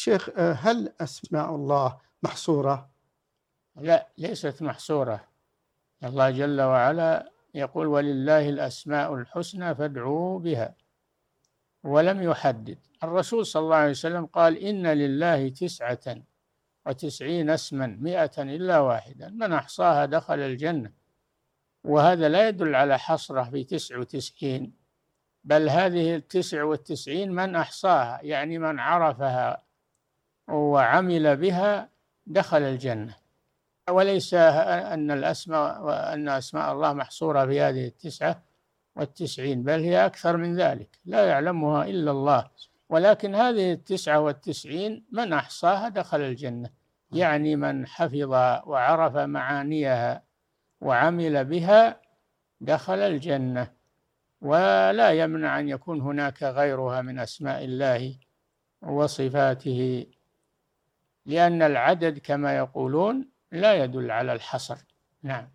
شيخ، هل أسماء الله محصورة؟ لا، ليست محصورة. الله جل وعلا يقول: ولله الأسماء الحسنى فادعوه بها، ولم يحدد. الرسول صلى الله عليه وسلم قال: إن لله 99 اسما 100 إلا واحدا، من أحصاها دخل الجنة. وهذا لا يدل على حصره في 99، بل هذه 99 من أحصاها، يعني من عرفها وعمل بها دخل الجنة. وليس أن أسماء الله محصورة في هذه 99، بل هي أكثر من ذلك لا يعلمها إلا الله. ولكن هذه 99 من أحصاها دخل الجنة، يعني من حفظ وعرف معانيها وعمل بها دخل الجنة. ولا يمنع أن يكون هناك غيرها من أسماء الله وصفاته، لأن العدد كما يقولون لا يدل على الحصر. نعم.